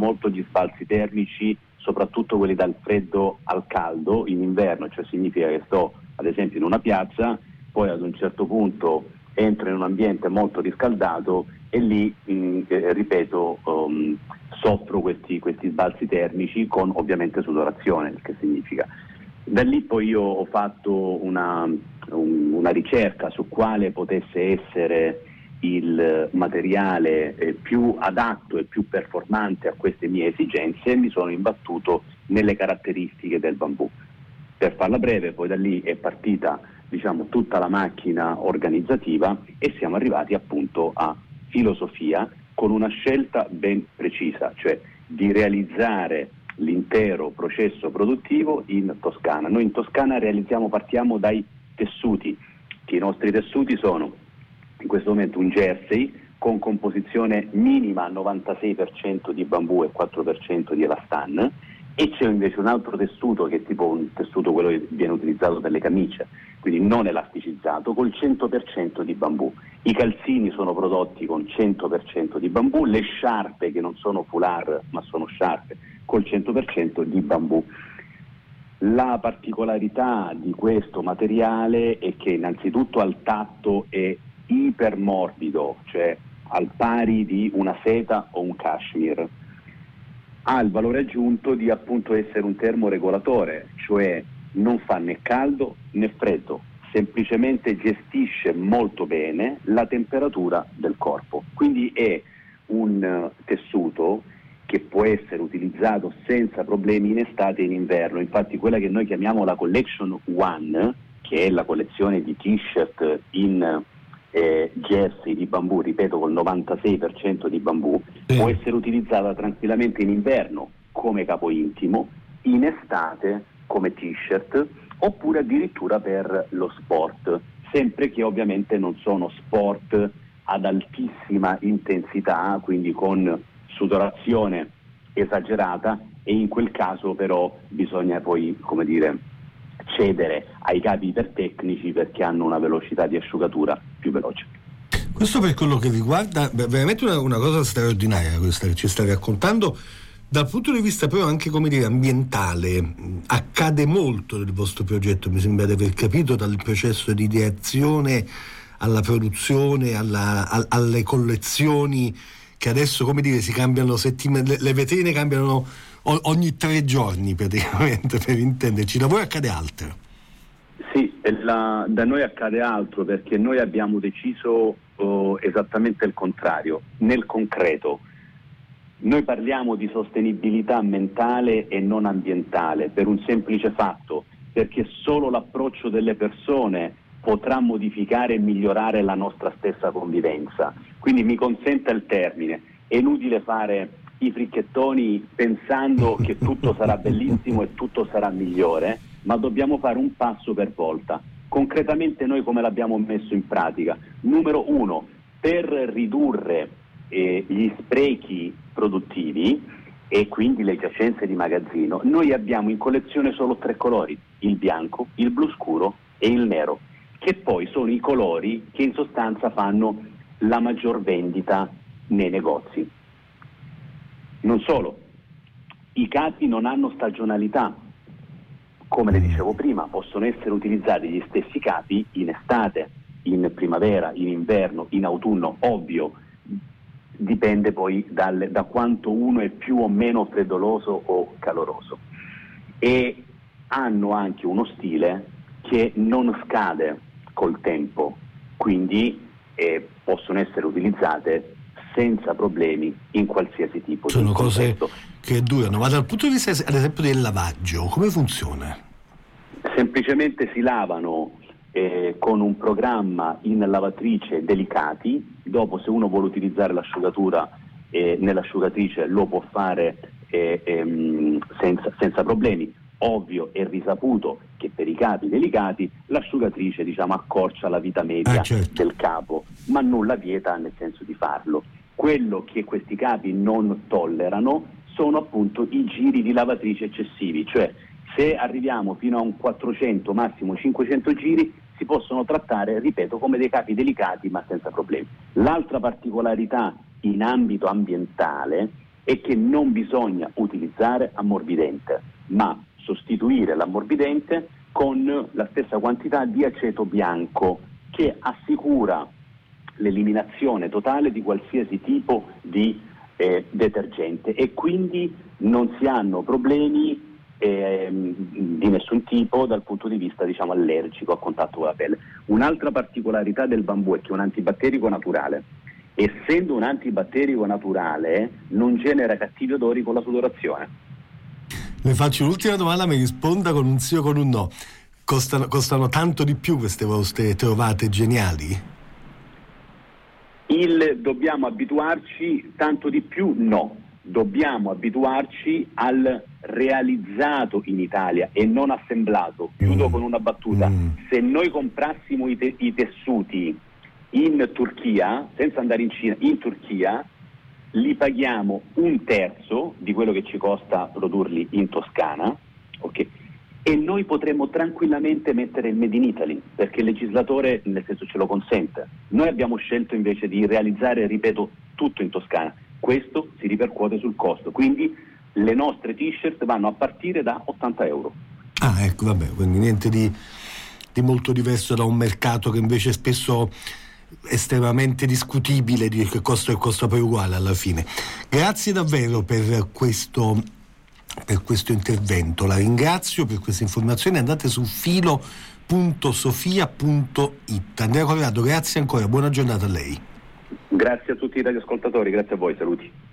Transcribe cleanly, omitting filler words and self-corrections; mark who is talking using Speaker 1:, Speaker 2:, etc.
Speaker 1: molto gli sbalzi termici, soprattutto quelli dal freddo al caldo in inverno, cioè significa che sto ad esempio in una piazza, poi ad un certo punto entro in un ambiente molto riscaldato e lì, ripeto, soffro questi sbalzi termici con ovviamente sudorazione, il che significa. Da lì poi io ho fatto una ricerca su quale potesse essere il materiale più adatto e più performante a queste mie esigenze e mi sono imbattuto nelle caratteristiche del bambù. Per farla breve, poi da lì è partita, diciamo, tutta la macchina organizzativa e siamo arrivati appunto a filosofia con una scelta ben precisa, cioè di realizzare l'intero processo produttivo in Toscana. Noi in Toscana partiamo dai tessuti, che i nostri tessuti sono in questo momento un jersey con composizione minima 96% di bambù e 4% di elastan, e c'è invece un altro tessuto che è tipo un tessuto quello che viene utilizzato per le camicie, quindi non elasticizzato, col 100% di bambù. I calzini sono prodotti con 100% di bambù, le sciarpe che non sono foulard ma sono sciarpe col 100% di bambù. La particolarità di questo materiale è che innanzitutto al tatto è ipermorbido, cioè al pari di una seta o un cashmere. Ha il valore aggiunto di appunto essere un termoregolatore, cioè non fa né caldo né freddo, semplicemente gestisce molto bene la temperatura del corpo. Quindi è un tessuto che può essere utilizzato senza problemi in estate e in inverno. Infatti quella che noi chiamiamo la Collection One, che è la collezione di t-shirt in jersey di bambù, ripeto col 96% di bambù, può essere utilizzata tranquillamente in inverno come capo intimo, in estate come t-shirt, oppure addirittura per lo sport, sempre che ovviamente non sono sport ad altissima intensità, quindi con sudorazione esagerata, e in quel caso però bisogna poi, come dire, cedere ai capi ipertecnici perché hanno una velocità di asciugatura più veloce.
Speaker 2: Questo per quello che riguarda veramente una cosa straordinaria questa che ci stai raccontando. Dal punto di vista però anche, come dire, ambientale, accade molto nel vostro progetto, mi sembra di aver capito, dal processo di ideazione alla produzione, alle collezioni, che adesso, come dire, si cambiano le vetrine cambiano ogni 3 giorni praticamente, per intenderci. Da voi accade altro?
Speaker 1: Sì, da noi accade altro perché noi abbiamo deciso esattamente il contrario. Nel concreto noi parliamo di sostenibilità ambientale e non ambientale per un semplice fatto, perché solo l'approccio delle persone potrà modificare e migliorare la nostra stessa convivenza. Quindi mi consenta il termine, è inutile fare i fricchettoni pensando che tutto sarà bellissimo e tutto sarà migliore, ma dobbiamo fare un passo per volta. Concretamente noi come l'abbiamo messo in pratica? Numero 1, per ridurre gli sprechi produttivi e quindi le giacenze di magazzino, noi abbiamo in collezione solo 3 colori, il bianco, il blu scuro e il nero, che poi sono i colori che in sostanza fanno la maggior vendita nei negozi. Non solo, i capi non hanno stagionalità, come le dicevo prima, possono essere utilizzati gli stessi capi in estate, in primavera, in inverno, in autunno, ovvio, dipende poi da quanto uno è più o meno freddoloso o caloroso, e hanno anche uno stile che non scade col tempo, quindi possono essere utilizzate senza problemi in qualsiasi tipo di contesto.
Speaker 2: Sono cose che durano, ma dal punto di vista ad esempio del lavaggio, come funziona?
Speaker 1: Semplicemente si lavano con un programma in lavatrice delicati. Dopo, se uno vuole utilizzare l'asciugatura nell'asciugatrice lo può fare senza problemi. Ovvio e risaputo che per i capi delicati l'asciugatrice, diciamo, accorcia la vita media del capo, ma nulla vieta nel senso di farlo. Quello che questi capi non tollerano sono appunto i giri di lavatrice eccessivi, cioè se arriviamo fino a un 400, massimo 500 giri, si possono trattare, ripeto, come dei capi delicati ma senza problemi. L'altra particolarità in ambito ambientale è che non bisogna utilizzare ammorbidente, ma sostituire l'ammorbidente con la stessa quantità di aceto bianco, che assicura l'eliminazione totale di qualsiasi tipo di detergente, e quindi non si hanno problemi di nessun tipo dal punto di vista, diciamo, allergico a contatto con la pelle. Un'altra particolarità del bambù è che è un antibatterico naturale. Essendo un antibatterico naturale, non genera cattivi odori con la sudorazione.
Speaker 2: Le faccio l'ultima domanda, mi risponda con un sì o con un no. Costano tanto di più queste vostre trovate geniali?
Speaker 1: Dobbiamo abituarci tanto di più? No. Dobbiamo abituarci al realizzato in Italia e non assemblato. Chiudo con una battuta. Se noi comprassimo i tessuti in Turchia, senza andare in Cina, in Turchia, li paghiamo 1/3 di quello che ci costa produrli in Toscana, ok? E noi potremmo tranquillamente mettere il Made in Italy, perché il legislatore, nel senso, ce lo consente. Noi abbiamo scelto invece di realizzare, ripeto, tutto in Toscana. Questo si ripercuote sul costo, quindi le nostre t-shirt vanno a partire da 80 euro.
Speaker 2: Ah, ecco, vabbè, quindi niente di molto diverso da un mercato che invece spesso è estremamente discutibile, di che costa poi uguale alla fine. Grazie davvero per questo intervento, la ringrazio per queste informazioni. Andate su filo.sofia.it. Andrea Corrado, grazie ancora, buona giornata a lei.
Speaker 1: Grazie a tutti i radioascoltatori, grazie a voi, saluti.